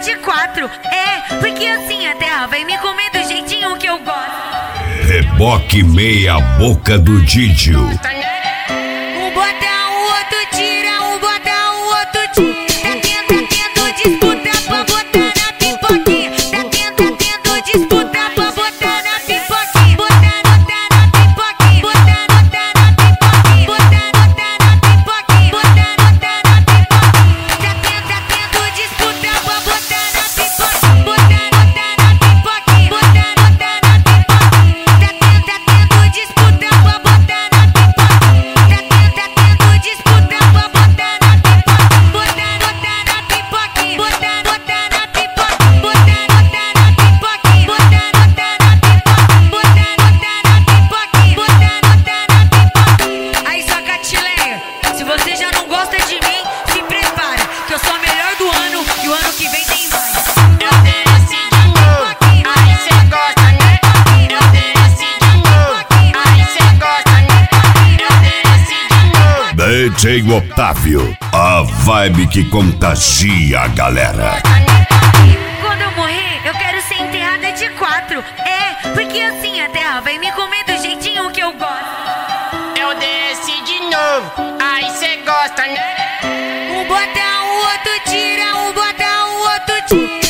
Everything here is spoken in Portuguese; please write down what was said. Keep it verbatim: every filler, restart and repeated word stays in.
de quatro. É, porque assim a terra vai me comer do jeitinho que eu gosto. Reboque meia boca do Didio. Um bota, o outro tira, um bota, o outro tira. Tá tendo, tá tendo disputa pra botar na pipoquinha. Tá tendo, tá tendo disputa pra botar na pipoquinha. Botar, botar na pipoquinha. Botar, botar na pipoquinha. Botar, botar na pipoquinha. Botar, botar na pipoquinha. Tá tendo, tá tendo disputa pra botar na pipoquinha. Botar, botar na pipoquinha. Botar, botar na pipoquinha. Tá tendo, tá tendo disputa pra botar na pipoquinha. Tá tendo, tá tendo disputa pra botar na pipoquinha. Botar, botar na pipoquinha. Botar, botar na pipoquinha. Botar, botar na pipoquinha. Botar, botar na pipoquinha. Botar, botar na pipoquinha. Botar, botar na pipoquinha. Aí, só Catileia, se você já não gosta de mim, se prepara, que eu sou a melhor do ano e o ano que vem tem mais. Eu desci de novo, aí cê gosta, né? Eu desci de novo, aí cê gosta, né? Eu desci de novo. D J Otávio, a vibe que contagia a galera. Quando eu morrer, eu quero ser enterrada de quatro. É, porque assim a terra vai me comer do jeitinho que eu gosto. Eu desci de novo, aí cê gosta, né? Um bota, o outro tira, um bota, o outro tira.